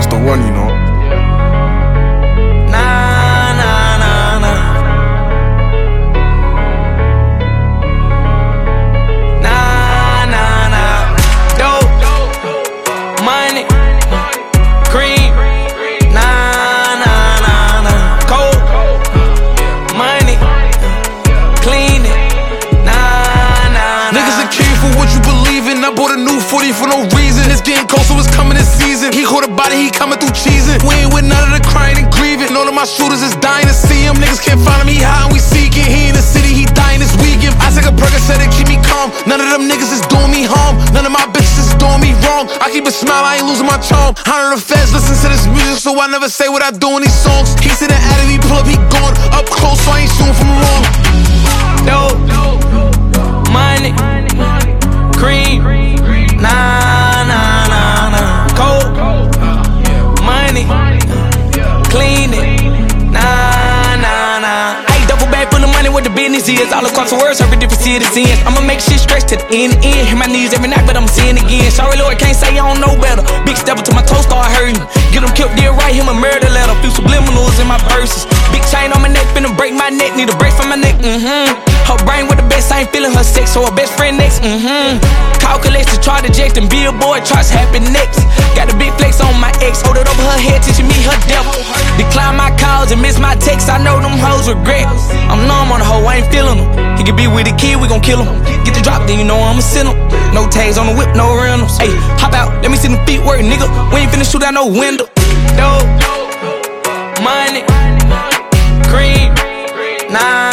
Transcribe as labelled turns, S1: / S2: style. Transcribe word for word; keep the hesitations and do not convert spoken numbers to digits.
S1: that's the one, you know.
S2: Nah, nah, nah, nah. Nah, nah, nah. Dope, money, cream. Nah, nah, nah, nah. Cold, money, clean it. Nah, nah, nah.
S1: Niggas a king for what you believe in. I bought a new forty for no reason. It's getting cold, so it's coming this season. He caught a body, he coming through cheesing. We ain't with none of the crying and grieving. All of my shooters is dying to see him. Niggas can't find him, he high and we seeking. He in the city, he dying this weekend. I take a Percocet and keep me calm. None of them niggas is doing me harm. None of my bitches is doing me wrong. I keep a smile, I ain't losing my charm. Hundred of the feds listen to this music, so I never say what I do in these songs. He said the addict, he pull up, he gone. Up close, so I ain't shooting from long.
S2: Dope, money, cream. Nah, nah, nah, nah. Cold, money, clean it. Nah, nah, nah. I double bag full of money, what the business is. All across the world, serving different citizens. I'ma make shit stretch to the end, end. Hit my knees every night, but I'm seeing again. Sorry, Lord, can't say I don't know better. Big step till my toes start hurting. Get him killed, then write him a murder letter. Few subliminals in my verses. Big chain on my neck, finna break my neck. Need a break from my neck, mm-hmm. Her brain with the best, I ain't feeling her sex, so her best friend next, mm-hmm. Calculates to try to eject and billboard charts happen next. Got a big flex on my ex, hold it over her head, teaching me her devil. Decline my calls and miss my texts, I know them hoes regret. I'm numb on the hoe, I ain't feeling them. He could be with the kid, we gon' kill him. Get the drop, then you know I'ma send him. No tags on the whip, no rentals. Ayy, hop out, let me see them feet work, nigga. We ain't finna shoot out no window. Dope, money, cream, nah.